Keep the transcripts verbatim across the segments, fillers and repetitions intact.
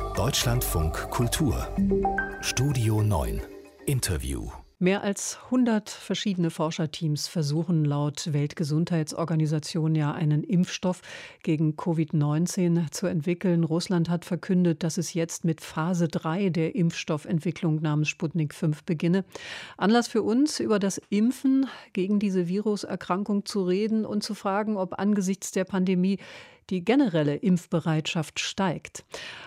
Deutschlandfunk Kultur Studio neun Interview. Mehr als hundert verschiedene Forscherteams versuchen laut Weltgesundheitsorganisation ja einen Impfstoff gegen Covid neunzehn zu entwickeln. Russland hat verkündet, dass es jetzt mit Phase drei der Impfstoffentwicklung namens Sputnik fünf beginne. Anlass für uns, über das Impfen gegen diese Viruserkrankung zu reden und zu fragen, ob angesichts der Pandemie die generelle Impfbereitschaft steigt.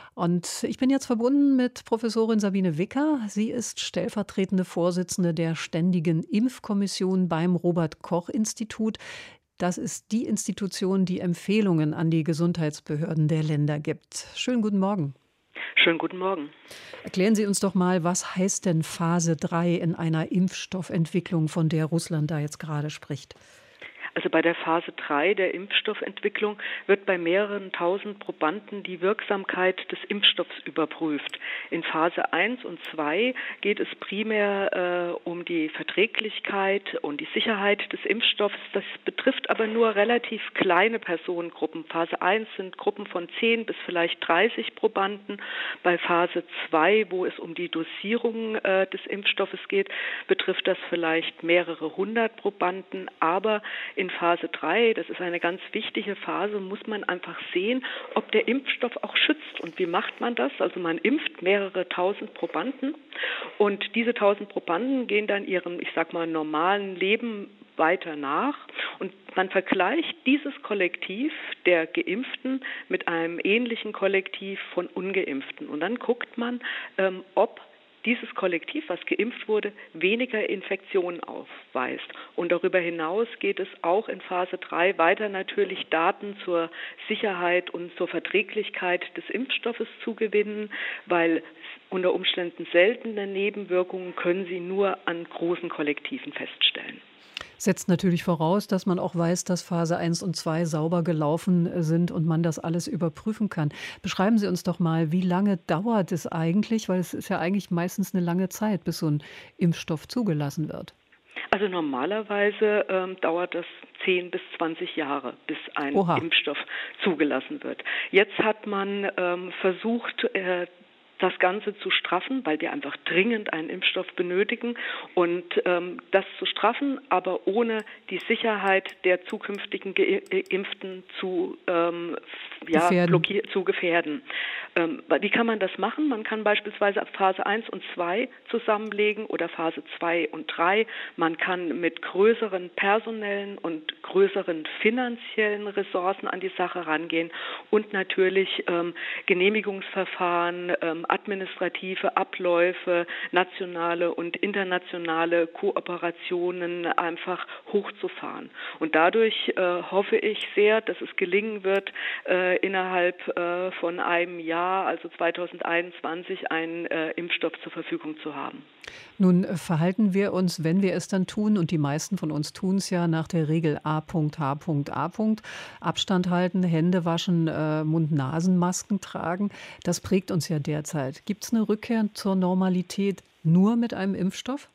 Und ich bin jetzt verbunden mit Professorin Sabine Wicker. Sie ist stellvertretende Vorsitzende der Ständigen Impfkommission beim Robert-Koch-Institut. Das ist die Institution, die Empfehlungen an die Gesundheitsbehörden der Länder gibt. Schönen guten Morgen. Schönen guten Morgen. Erklären Sie uns doch mal, was heißt denn Phase drei in einer Impfstoffentwicklung, von der Russland da jetzt gerade spricht? Also bei der Phase drei der Impfstoffentwicklung wird bei mehreren tausend Probanden die Wirksamkeit des Impfstoffs überprüft. In Phase eins und zwei geht es primär äh, um die Verträglichkeit und die Sicherheit des Impfstoffs. Das betrifft aber nur relativ kleine Personengruppen. Phase eins sind Gruppen von zehn bis vielleicht dreißig Probanden. Bei Phase zwei, wo es um die Dosierung äh, des Impfstoffes geht, betrifft das vielleicht mehrere hundert Probanden. Aber in Phase drei, das ist eine ganz wichtige Phase, muss man einfach sehen, ob der Impfstoff auch schützt. Und wie macht man das? Also man impft mehrere tausend Probanden und diese tausend Probanden gehen dann ihrem, ich sag mal, normalen Leben weiter nach und man vergleicht dieses Kollektiv der Geimpften mit einem ähnlichen Kollektiv von Ungeimpften. Und dann guckt man, ähm, ob dieses Kollektiv, was geimpft wurde, weniger Infektionen aufweist. Und darüber hinaus geht es auch in Phase drei weiter natürlich Daten zur Sicherheit und zur Verträglichkeit des Impfstoffes zu gewinnen, weil unter Umständen seltene Nebenwirkungen können Sie nur an großen Kollektiven feststellen. Setzt natürlich voraus, dass man auch weiß, dass Phase eins und zwei sauber gelaufen sind und man das alles überprüfen kann. Beschreiben Sie uns doch mal, wie lange dauert es eigentlich, weil es ist ja eigentlich meistens eine lange Zeit, bis so ein Impfstoff zugelassen wird. Also normalerweise ähm, dauert das zehn bis zwanzig Jahre, bis ein Oha. Impfstoff zugelassen wird. Jetzt hat man ähm, versucht, äh, das Ganze zu straffen, weil wir einfach dringend einen Impfstoff benötigen und ähm, das zu straffen, aber ohne die Sicherheit der zukünftigen Geimpften zu, ähm, ja, blockier- zu gefährden. Ähm, wie kann man das machen? Man kann beispielsweise Phase eins und zwei zusammenlegen oder Phase zwei und drei. Man kann mit größeren personellen und größeren finanziellen Ressourcen an die Sache rangehen und natürlich ähm, Genehmigungsverfahren, ähm, administrative Abläufe, nationale und internationale Kooperationen einfach hochzufahren. Und dadurch äh, hoffe ich sehr, dass es gelingen wird, äh, innerhalb äh, von einem Jahr, also zwanzig einundzwanzig, einen äh, Impfstoff zur Verfügung zu haben. Nun verhalten wir uns, wenn wir es dann tun, und die meisten von uns tun es ja nach der Regel A H A. Abstand halten, Hände waschen, äh, Mund-Nasen-Masken tragen. Das prägt uns ja derzeit. Gibt es eine Rückkehr zur Normalität nur mit einem Impfstoff?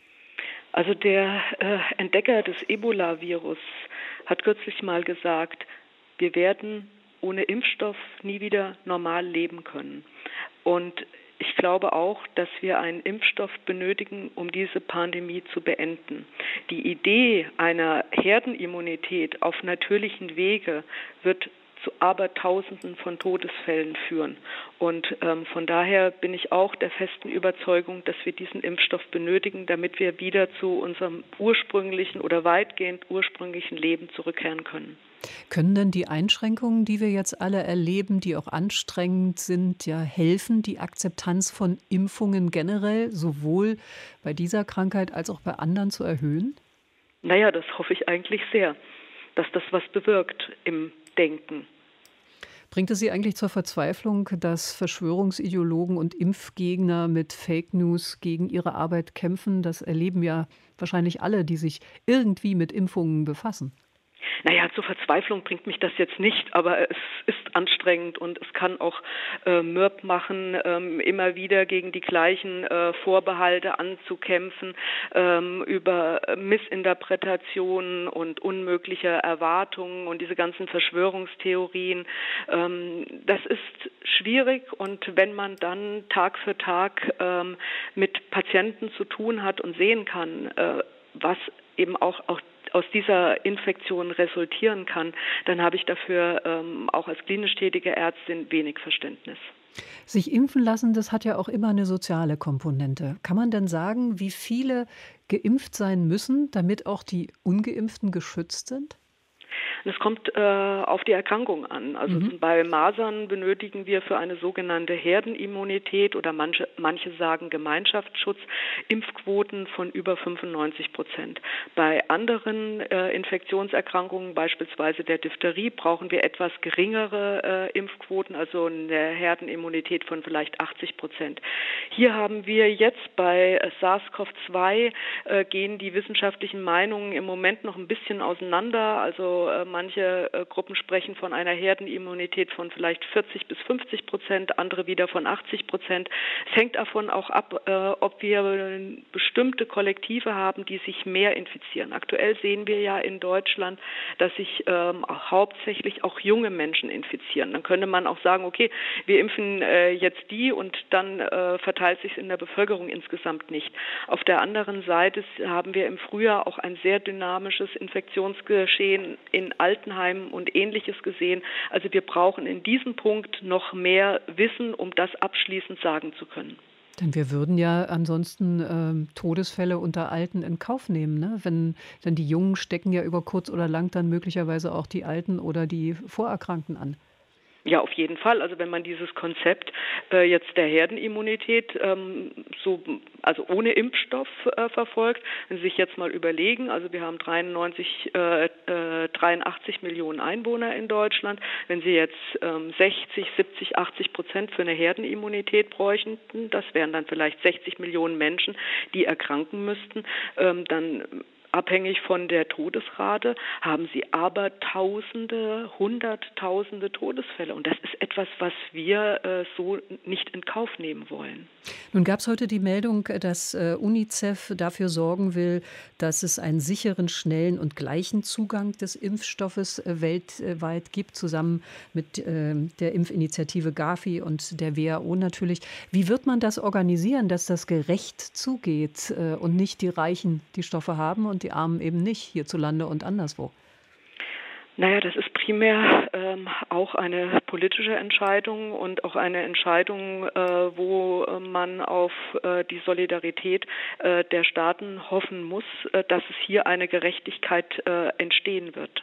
Also der äh, Entdecker des Ebola-Virus hat kürzlich mal gesagt, wir werden ohne Impfstoff nie wieder normal leben können. Und ich glaube auch, dass wir einen Impfstoff benötigen, um diese Pandemie zu beenden. Die Idee einer Herdenimmunität auf natürlichen Wege wird zu Abertausenden von Todesfällen führen. Und ähm, von daher bin ich auch der festen Überzeugung, dass wir diesen Impfstoff benötigen, damit wir wieder zu unserem ursprünglichen oder weitgehend ursprünglichen Leben zurückkehren können. Können denn die Einschränkungen, die wir jetzt alle erleben, die auch anstrengend sind, ja helfen, die Akzeptanz von Impfungen generell sowohl bei dieser Krankheit als auch bei anderen zu erhöhen? Naja, das hoffe ich eigentlich sehr, dass das was bewirkt im Denken. Bringt es Sie eigentlich zur Verzweiflung, dass Verschwörungsideologen und Impfgegner mit Fake News gegen ihre Arbeit kämpfen? Das erleben ja wahrscheinlich alle, die sich irgendwie mit Impfungen befassen. Naja, zur Verzweiflung bringt mich das jetzt nicht, aber es ist anstrengend und es kann auch äh, mürb machen, ähm, immer wieder gegen die gleichen äh, Vorbehalte anzukämpfen, ähm, über Missinterpretationen und unmögliche Erwartungen und diese ganzen Verschwörungstheorien. Ähm, das ist schwierig, und wenn man dann Tag für Tag ähm, mit Patienten zu tun hat und sehen kann, äh, was eben auch, auch aus dieser Infektion resultieren kann, dann habe ich dafür ähm, auch als klinisch tätige Ärztin wenig Verständnis. Sich impfen lassen, das hat ja auch immer eine soziale Komponente. Kann man denn sagen, wie viele geimpft sein müssen, damit auch die Ungeimpften geschützt sind? Und es kommt äh, auf die Erkrankung an. Also Mhm. bei Masern benötigen wir für eine sogenannte Herdenimmunität oder manche, manche sagen Gemeinschaftsschutz Impfquoten von über fünfundneunzig Prozent. Bei anderen äh, Infektionserkrankungen, beispielsweise der Diphtherie, brauchen wir etwas geringere äh, Impfquoten, also eine Herdenimmunität von vielleicht achtzig Prozent. Hier haben wir jetzt bei SARS-CoV zwei äh, gehen die wissenschaftlichen Meinungen im Moment noch ein bisschen auseinander. Also äh, manche äh, Gruppen sprechen von einer Herdenimmunität von vielleicht vierzig bis fünfzig Prozent, andere wieder von achtzig Prozent. Es hängt davon auch ab, äh, ob wir bestimmte Kollektive haben, die sich mehr infizieren. Aktuell sehen wir ja in Deutschland, dass sich ähm, hauptsächlich auch junge Menschen infizieren. Dann könnte man auch sagen, okay, wir impfen äh, jetzt die und dann äh, verteilt sich in der Bevölkerung insgesamt nicht. Auf der anderen Seite haben wir im Frühjahr auch ein sehr dynamisches Infektionsgeschehen in Altenheimen und Ähnliches gesehen. Also wir brauchen in diesem Punkt noch mehr Wissen, um das abschließend sagen zu können. Denn wir würden ja ansonsten ähm, Todesfälle unter Alten in Kauf nehmen, ne? Wenn, denn die Jungen stecken ja über kurz oder lang dann möglicherweise auch die Alten oder die Vorerkrankten an. Ja, auf jeden Fall. Also wenn man dieses Konzept äh, jetzt der Herdenimmunität ähm, so, also ohne Impfstoff äh, verfolgt, wenn Sie sich jetzt mal überlegen, also wir haben dreiundneunzig, äh, äh, dreiundachtzig Millionen Einwohner in Deutschland. Wenn Sie jetzt ähm, sechzig, siebzig, achtzig Prozent für eine Herdenimmunität bräuchten, das wären dann vielleicht sechzig Millionen Menschen, die erkranken müssten, ähm, dann abhängig von der Todesrate, haben sie aber Tausende, Hunderttausende Todesfälle. Und das ist etwas, was wir äh, so nicht in Kauf nehmen wollen. Nun gab es heute die Meldung, dass äh, UNICEF dafür sorgen will, dass es einen sicheren, schnellen und gleichen Zugang des Impfstoffes äh, weltweit gibt, zusammen mit äh, der Impfinitiative Gavi und der W H O natürlich. Wie wird man das organisieren, dass das gerecht zugeht äh, und nicht die Reichen die Stoffe haben und die Armen eben nicht, hierzulande und anderswo? Naja, das ist primär ähm, auch eine politische Entscheidung und auch eine Entscheidung, äh, wo äh, man auf äh, die Solidarität äh, der Staaten hoffen muss, äh, dass es hier eine Gerechtigkeit äh, entstehen wird.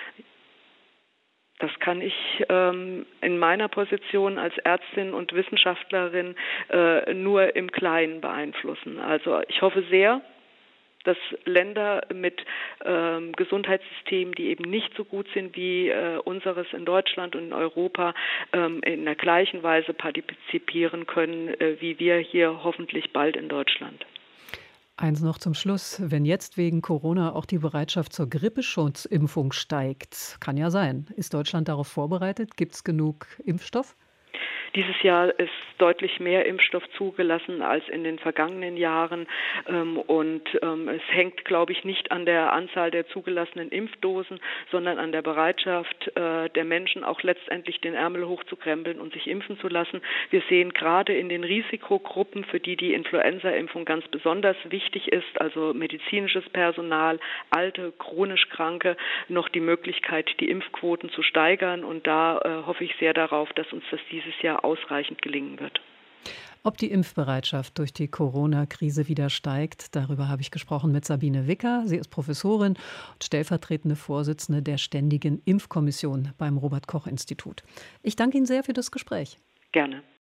Das kann ich ähm, in meiner Position als Ärztin und Wissenschaftlerin äh, nur im Kleinen beeinflussen. Also ich hoffe sehr, dass Länder mit ähm, Gesundheitssystemen, die eben nicht so gut sind wie äh, unseres in Deutschland und in Europa, ähm, in der gleichen Weise partizipieren können, äh, wie wir hier hoffentlich bald in Deutschland. Eins noch zum Schluss. Wenn jetzt wegen Corona auch die Bereitschaft zur Grippeschutzimpfung steigt, kann ja sein. Ist Deutschland darauf vorbereitet? Gibt es genug Impfstoff? Dieses Jahr ist deutlich mehr Impfstoff zugelassen als in den vergangenen Jahren. Und es hängt, glaube ich, nicht an der Anzahl der zugelassenen Impfdosen, sondern an der Bereitschaft der Menschen, auch letztendlich den Ärmel hochzukrempeln und sich impfen zu lassen. Wir sehen gerade in den Risikogruppen, für die die Influenza-Impfung ganz besonders wichtig ist, also medizinisches Personal, alte, chronisch Kranke, noch die Möglichkeit, die Impfquoten zu steigern. Und da äh, hoffe ich sehr darauf, dass uns das dieses Jahr ausreichend gelingen wird. Ob die Impfbereitschaft durch die Corona-Krise wieder steigt, darüber habe ich gesprochen mit Sabine Wicker. Sie ist Professorin und stellvertretende Vorsitzende der Ständigen Impfkommission beim Robert-Koch-Institut. Ich danke Ihnen sehr für das Gespräch. Gerne.